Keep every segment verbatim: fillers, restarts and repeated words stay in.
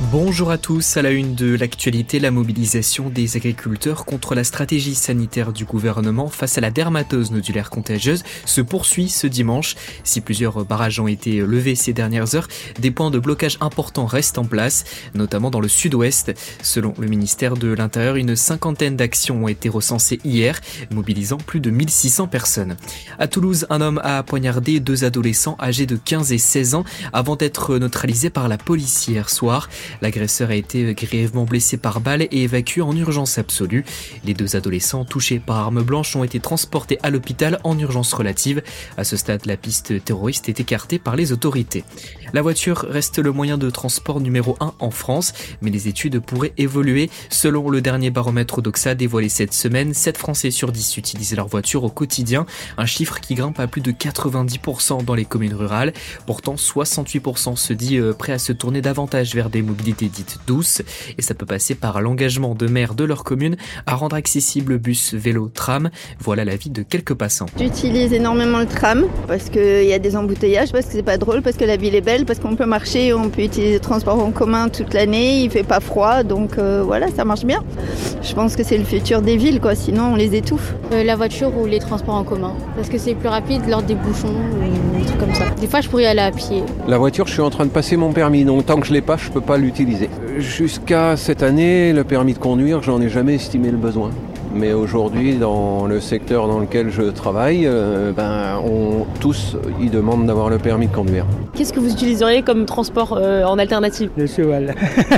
Bonjour à tous, à la une de l'actualité, la mobilisation des agriculteurs contre la stratégie sanitaire du gouvernement face à la dermatose nodulaire contagieuse se poursuit ce dimanche. Si plusieurs barrages ont été levés ces dernières heures, des points de blocage importants restent en place, notamment dans le sud-ouest. Selon le ministère de l'Intérieur, une cinquantaine d'actions ont été recensées hier, mobilisant plus de mille six cents personnes. À Toulouse, un homme a poignardé deux adolescents âgés de quinze et seize ans avant d'être neutralisé par la police hier soir. L'agresseur a été grièvement blessé par balle et évacué en urgence absolue. Les deux adolescents touchés par arme blanche ont été transportés à l'hôpital en urgence relative. À ce stade, la piste terroriste est écartée par les autorités. La voiture reste le moyen de transport numéro un en France, mais les études pourraient évoluer. Selon le dernier baromètre Odoxa dévoilé cette semaine, sept Français sur dix utilisent leur voiture au quotidien, un chiffre qui grimpe à plus de quatre-vingt-dix pour cent dans les communes rurales. Pourtant, soixante-huit pour cent se dit prêt à se tourner davantage vers des mobilités dites douces, et ça peut passer par l'engagement de maires de leur commune à rendre accessible bus, vélo, tram. Voilà l'avis de quelques passants. J'utilise énormément le tram parce qu'il y a des embouteillages, parce que c'est pas drôle, parce que la ville est belle, parce qu'on peut marcher, on peut utiliser le transport en commun toute l'année, il fait pas froid, donc euh, voilà, ça marche bien. Je pense que c'est le futur des villes, quoi, sinon on les étouffe. Euh, la voiture ou les transports en commun, parce que c'est plus rapide lors des bouchons ou des trucs comme ça. Des fois je pourrais y aller à pied. La voiture, je suis en train de passer mon permis, donc tant que je l'ai pas, je peux pas l'utiliser. Jusqu'à cette année, le permis de conduire, j'en ai jamais estimé le besoin. Mais aujourd'hui, dans le secteur dans lequel je travaille, euh, ben, on, tous ils demandent d'avoir le permis de conduire. Qu'est-ce que vous utiliseriez comme transport euh, en alternative ? Le cheval.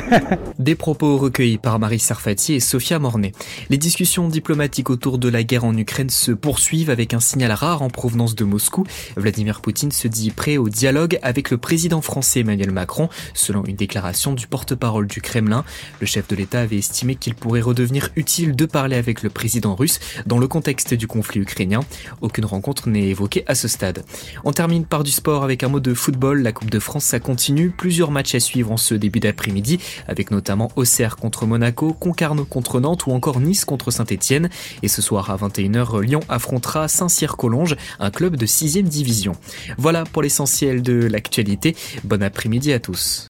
Des propos recueillis par Marie Sarfati et Sophia Mornay. Les discussions diplomatiques autour de la guerre en Ukraine se poursuivent avec un signal rare en provenance de Moscou. Vladimir Poutine se dit prêt au dialogue avec le président français Emmanuel Macron, selon une déclaration du porte-parole du Kremlin. Le chef de l'État avait estimé qu'il pourrait redevenir utile de parler avec le président russe dans le contexte du conflit ukrainien. Aucune rencontre n'est évoquée à ce stade. On termine par du sport avec un mot de football. La Coupe de France, ça continue. Plusieurs matchs à suivre en ce début d'après-midi, avec notamment Auxerre contre Monaco, Concarneau contre Nantes ou encore Nice contre Saint-Etienne. Et ce soir à vingt et une heures, Lyon affrontera Saint-Cyr-Collonges, un club de sixième division. Voilà pour l'essentiel de l'actualité. Bon après-midi à tous.